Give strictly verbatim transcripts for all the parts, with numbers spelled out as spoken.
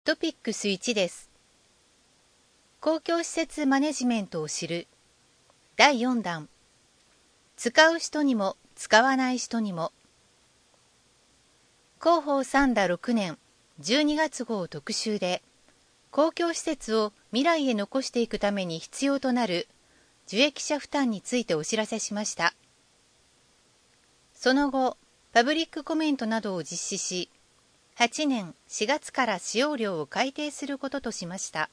トピックスいちです。公共施設マネジメントを知るだいよんだん。使う人にも使わない人にも。広報三田ろくねんじゅうにがつ号特集で、公共施設を未来へ残していくために必要となる受益者負担についてお知らせしました。その後、パブリックコメントなどを実施し、はちねんしがつから使用料を改定することとしました。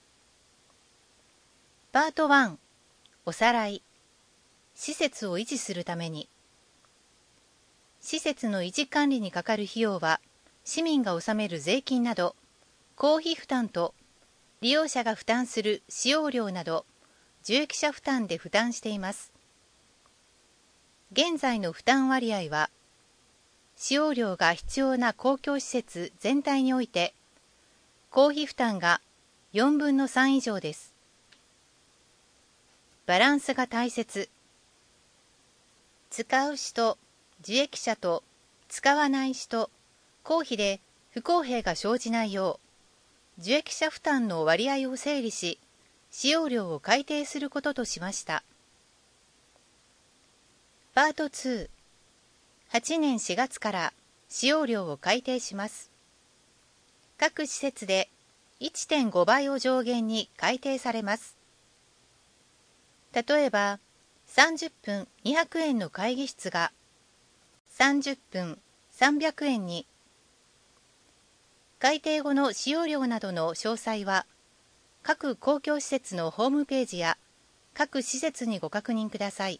パートいち、おさらい。施設を維持するために。施設の維持管理にかかる費用は、市民が納める税金など、公費負担と利用者が負担する使用料など、受益者負担で負担しています。現在の負担割合は、使用料が必要な公共施設全体において、公費負担がよんぶんのさん以上です。バランスが大切。使う人、受益者と使わない人、公費で不公平が生じないよう、受益者負担の割合を整理し、使用料を改定することとしました。パートに、はちねんしがつから使用料を改定します。各施設で いってんごばいを上限に改定されます。例えば、さんじゅっぷんにひゃくえんの会議室がさんじゅっぷんさんびゃくえんに。改定後の使用料などの詳細は、各公共施設のホームページや各施設にご確認ください。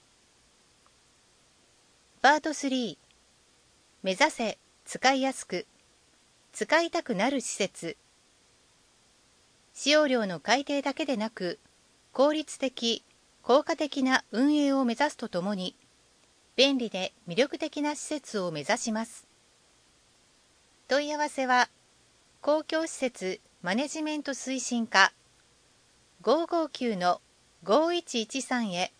パートさん、目指せ使いやすく、使いたくなる施設。使用料の改定だけでなく、効率的、効果的な運営を目指すとともに、便利で魅力的な施設を目指します。問い合わせは、公共施設マネジメント推進課ごーごーきゅうのごーいちいちさんへ。